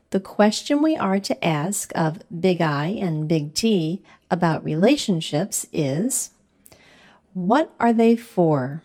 The question we are to ask of Big I and Big T about relationships is, what are they for?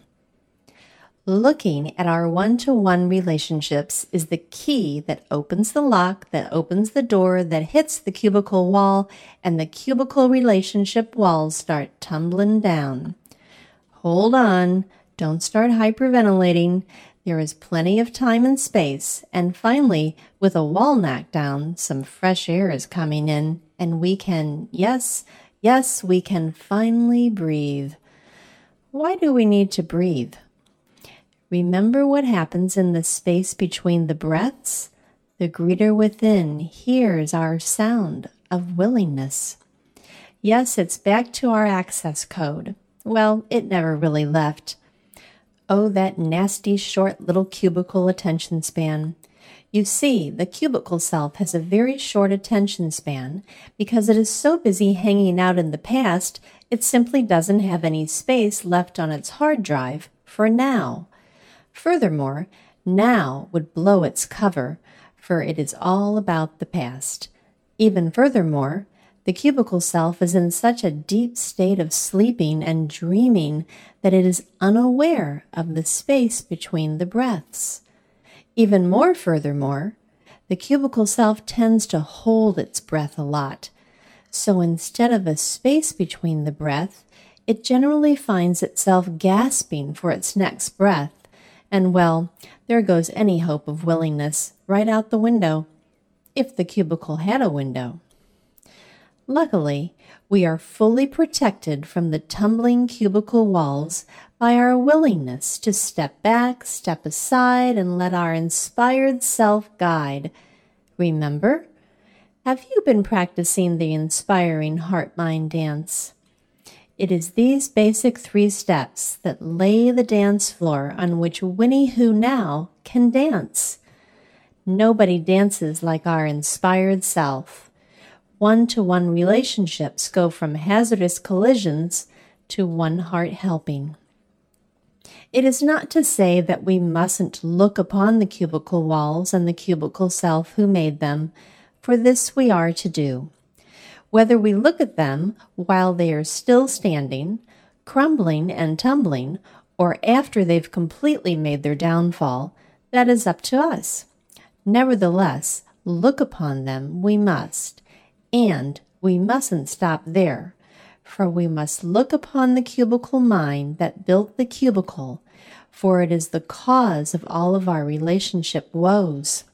Looking at our one-to-one relationships is the key that opens the lock, that opens the door, that hits the cubicle wall, and the cubicle relationship walls start tumbling down. Hold on, don't start hyperventilating. There is plenty of time and space, and finally, with a wall knocked down, some fresh air is coming in, and we can, yes, we can finally breathe. Why do we need to breathe? Remember what happens in the space between the breaths? The greeter within hears our sound of willingness. Yes, it's back to our access code. Well, it never really left. Oh, that nasty short little cubicle attention span. You see, the cubicle self has a very short attention span because it is so busy hanging out in the past, it simply doesn't have any space left on its hard drive for now. Furthermore, now would blow its cover, for it is all about the past. Even furthermore, the cubicle self is in such a deep state of sleeping and dreaming that it is unaware of the space between the breaths. Even more furthermore, the cubicle self tends to hold its breath a lot. So instead of a space between the breath, it generally finds itself gasping for its next breath. And well, there goes any hope of willingness right out the window, if the cubicle had a window. Luckily, we are fully protected from the tumbling cubicle walls by our willingness to step back, step aside, and let our inspired self guide. Remember? Have you been practicing the inspiring heart-mind dance? It is these basic 3 steps that lay the dance floor on which Winnie Who Now can dance. Nobody dances like our inspired self. One-to-one relationships go from hazardous collisions to one heart helping. It is not to say that we mustn't look upon the cubicle walls and the cubicle self who made them, for this we are to do. Whether we look at them while they are still standing, crumbling and tumbling, or after they've completely made their downfall, that is up to us. Nevertheless, look upon them we must, and we mustn't stop there, for we must look upon the cubicle mind that built the cubicle, for it is the cause of all of our relationship woes.